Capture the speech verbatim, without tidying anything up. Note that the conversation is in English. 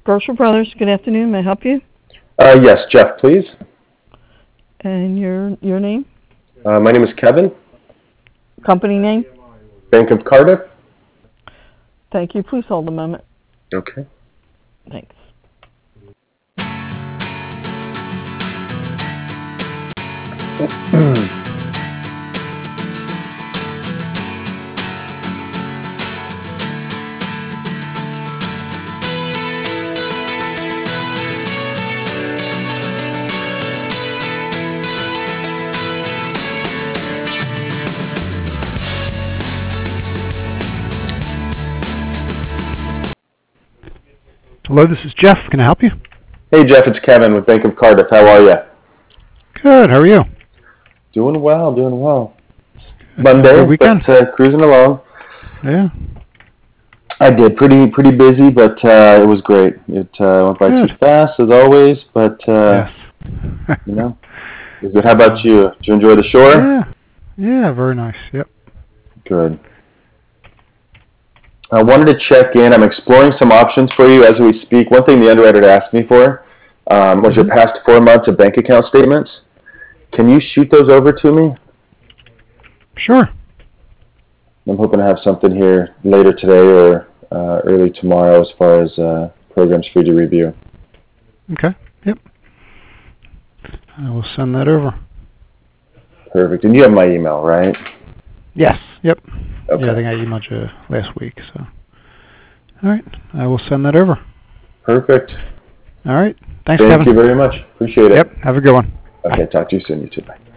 Grocer Brothers, good afternoon. May I help you? Uh, yes, Jeff, please. And your your name? Uh, my name is Kevin. Company name? Bank of Cardiff. Thank you. Please hold a moment. Okay. Thanks. Hello, this is Jeff. Can I help you? Hey, Jeff, it's Kevin with Bank of Cardiff. How are you? Good. How are you? Doing well, doing well. Good. Monday, Good weekend? but uh, cruising along. Yeah. I did. Pretty pretty busy, but uh, it was great. It uh, went by Good. too fast, as always, but, uh, Yes. you know, it was good. How about you? Did you enjoy the shore? Yeah. Yeah, very nice. Yep. Good. I wanted to check in. I'm exploring some options for you as we speak. One thing the underwriter had asked me for um, was Mm-hmm. your past four months of bank account statements. Can you shoot those over to me? Sure. I'm hoping to have something here later today or uh, early tomorrow as far as uh, programs for you to review. Okay. Yep. I will send that over. Perfect. And you have my email, right? Yes. Yep. Okay. Yeah, I think I emailed you last week. So. All right. I will send that over. Perfect. All right. Thanks, Thank Kevin. you very much. Appreciate it. Yep. Have a good one. Okay. Bye. Talk to you soon. You too. Bye.